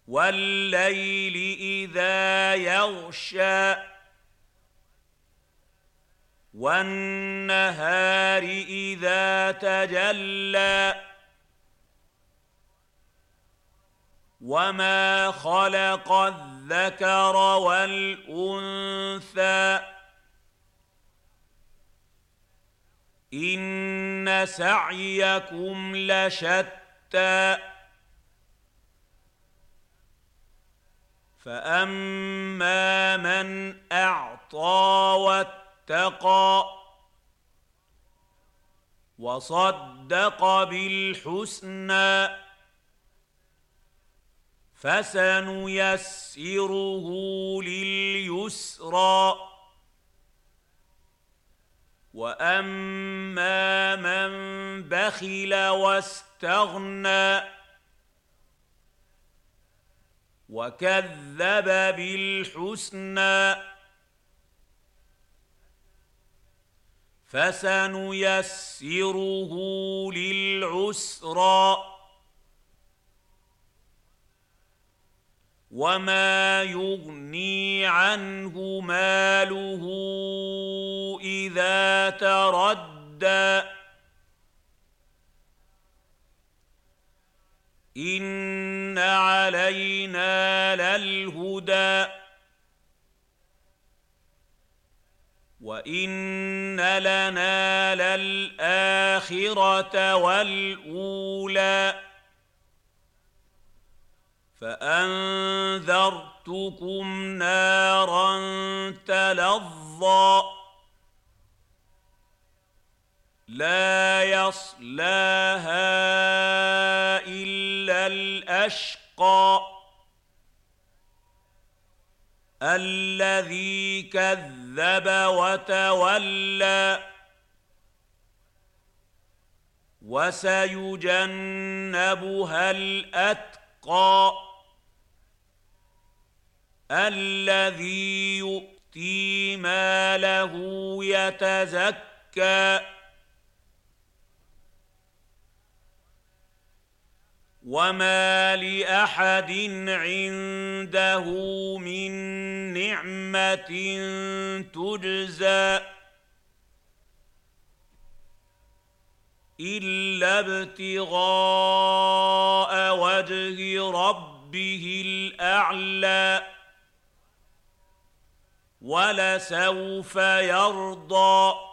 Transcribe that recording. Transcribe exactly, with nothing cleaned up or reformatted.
وَاللَّيْلِ إِذَا يَغْشَىٰ وَالنَّهَارِ إِذَا تَجَلَّىٰ وَمَا خَلَقَ الذَّكَرَ وَالْأُنثَىٰ إِنَّ سَعْيَكُمْ لَشَتَّىٰ فَأَمَّا مَنْ أَعْطَىٰ وَاتَّقَىٰ وَصَدَّقَ بِالْحُسْنَىٰ فَسَنُيَسِّرُهُ لِلْيُسْرَىٰ وَأَمَّا مَن بَخِلَ وَاسْتَغْنَىٰ وَكَذَّبَ بِالْحُسْنَىٰ فَسَنُيَسِّرُهُ لِلْعُسْرَىٰ وَمَا يُغْنِي عَنْهُ مَالُهُ إِذَا تَرَدَّىٰ إِنَّ عَلَيْنَا لَلْهُدَىٰ وَإِنَّ لَنَا لَلْآخِرَةَ وَالْأُولَىٰ فَأَنذَرْتُكُمْ نَارًا تَلَظَّىٰ لَا يَصْلَاهَا إِلَّا الْأَشْقَى الَّذِي كَذَّبَ وَتَوَلَّىٰ وَسَيُجَنَّبُهَا الْأَتْقَى الَّذِي يُؤْتِي مَالَهُ يَتَزَكَّىٰ وَمَا لِأَحَدٍ عِندَهُ مِن نِّعْمَةٍ تُجْزَىٰ إِلَّا ابْتِغَاءَ وَجْهِ رَبِّهِ الْأَعْلَىٰ وَلَسَوْفَ يَرْضَىٰ